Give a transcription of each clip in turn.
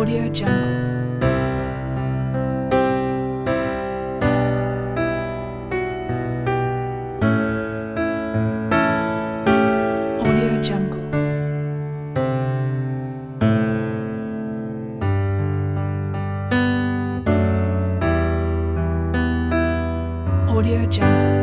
Audio Jungle. Audio Jungle. Audio Jungle.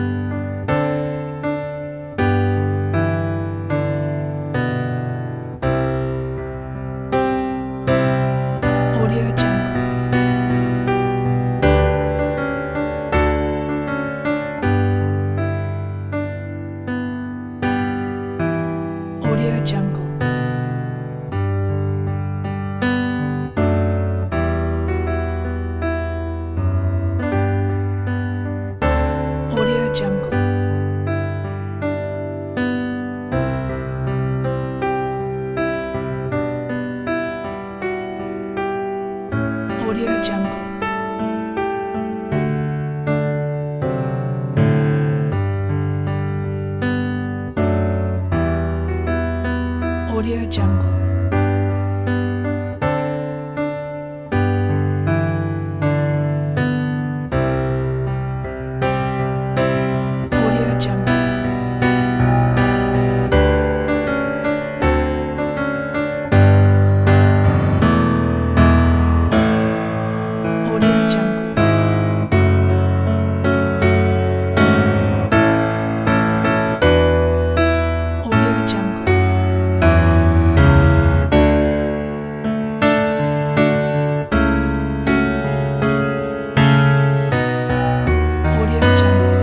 Audio Jungle. Audio Jungle. Audio Jungle. Audio Jungle. Audio Jungle. Audio Jungle. Audio Jungle. Audio Jungle. Audio Jungle.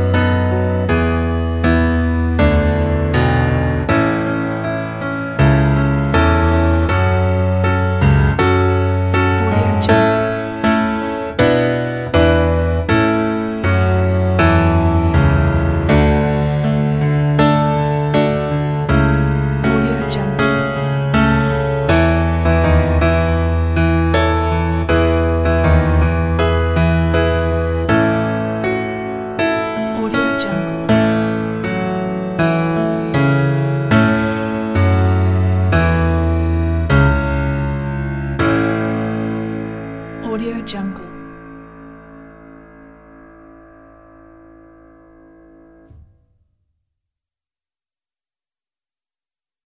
Audio Jungle. Audio Jungle. Audio Jungle. Audio Jungle.